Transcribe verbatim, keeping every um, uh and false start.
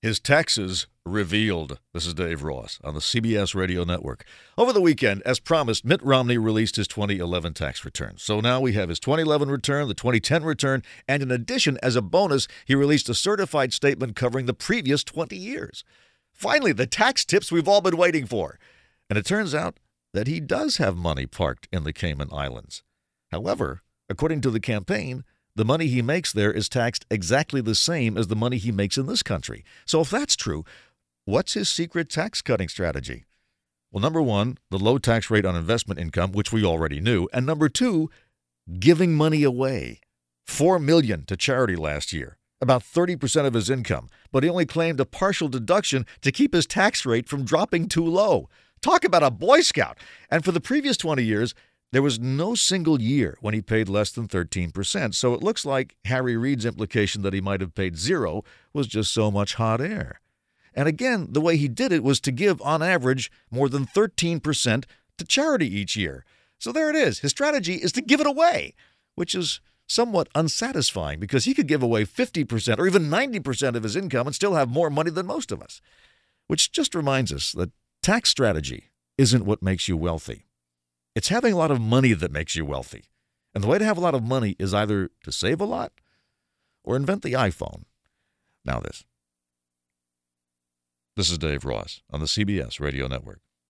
His taxes revealed. This is Dave Ross on the C B S Radio Network. Over the weekend, as promised, Mitt Romney released his twenty eleven tax return. So now we have his twenty eleven return, the twenty ten return, and in addition, as a bonus, he released a certified statement covering the previous twenty years. Finally, the tax tips we've all been waiting for. And it turns out that he does have money parked in the Cayman Islands. However, according to the campaign, the money he makes there is taxed exactly the same as the money he makes in this country. So if that's true, what's his secret tax-cutting strategy? Well, number one, the low tax rate on investment income, which we already knew. And number two, giving money away. Four million dollars to charity last year, about thirty percent of his income. But he only claimed a partial deduction to keep his tax rate from dropping too low. Talk about a Boy Scout. And for the previous twenty years, there was no single year when he paid less than thirteen percent, so it looks like Harry Reid's implication that he might have paid zero was just so much hot air. And again, the way he did it was to give, on average, more than thirteen percent to charity each year. So there it is. His strategy is to give it away, which is somewhat unsatisfying because he could give away fifty percent or even ninety percent of his income and still have more money than most of us. Which just reminds us that tax strategy isn't what makes you wealthy. It's having a lot of money that makes you wealthy. And the way to have a lot of money is either to save a lot or invent the iPhone. Now this. This is Dave Ross on the C B S Radio Network.